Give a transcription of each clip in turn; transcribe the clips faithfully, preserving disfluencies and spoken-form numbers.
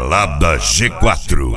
Balada G quatro.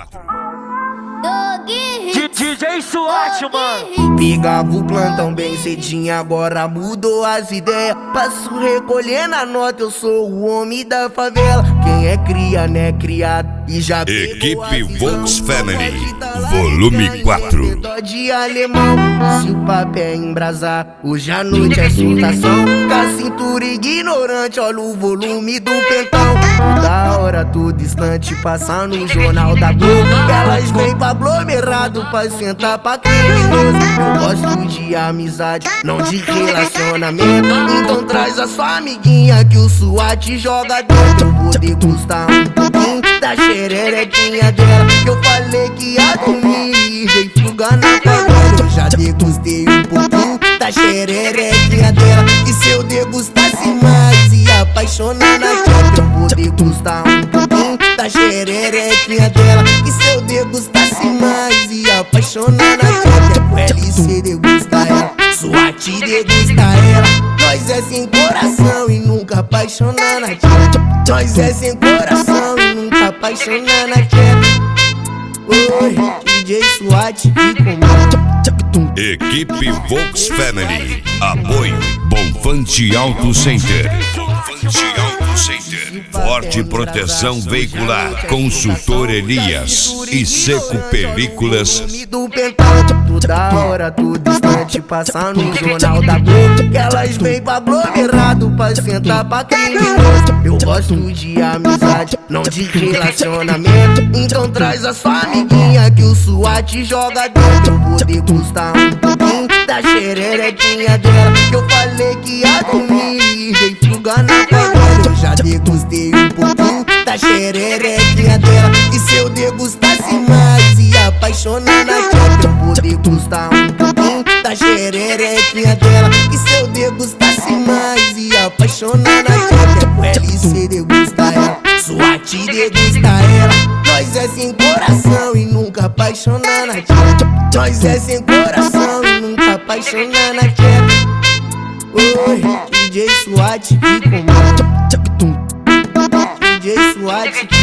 D J SWAT, mano. Pegava o plantão bem cedinho, agora mudou as ideias. Passo recolhendo a nota, eu sou o homem da favela. Quem é cria, né, criado e já Equipe Vox Family, volume quatro. De alemão, se o papel é embrasar, hoje à noite é soltação. Com a cintura ignorante, olha o volume do pentão. Toda hora, todo instante, passa no jornal da Globo. Elas vêm pra aglomerado pra sentar pra criminoso. Eu gosto de amizade, não de relacionamento. Então traz a sua amiguinha que o SWAT joga dentro. Eu vou degustar um pouquinho da xererequinha dela, que eu falei que ia dormir e veio fugar na favela. Eu já degustei um pouquinho da xererequinha dela, e se eu degustasse mais ia apaixonar na tela. Eu vou degustar um pouquinho da xererequinha dela, e se eu degustasse mais ia apaixonar na tela. Com L C degusta ela, SWAT degusta ela. Nós é sem coração e nunca apaixonar na tela. Nós é sem coração e nunca apaixonar na tela. Oi, D J SWAT que comanda. Equipe Vox Family, apoio Bonfante Auto Center. Bonfante Auto Center. Forte proteção veicular, Consultor Elias e Seco Películas. Toda hora, todo instante, passa no jornal da Globo. Que elas vêm pra aglomerado pra sentar pra criminoso. Eu gosto de amizade, não de relacionamento. Então traz a sua amiguinha que o SWAT joga dentro. Eu vou degustar um pouquinho da xererequinha dela, que eu falei que ia dormir e veio fugar na favela. Eu já degustei um pouquinho da xererequinha dela, e se eu degustasse mais ia apaixonar na tela. Eu vou degustar um pouquinho da xererequinha dela, e se eu degustasse mais ia apaixonar na tela. Com L C degusta ela, SWAT degusta ela. Nós é sem coração e nunca apaixonar na tela. Nós é sem coração e nunca apaixonar na tela. Oi, D J SWAT que comanda. D J SWAT que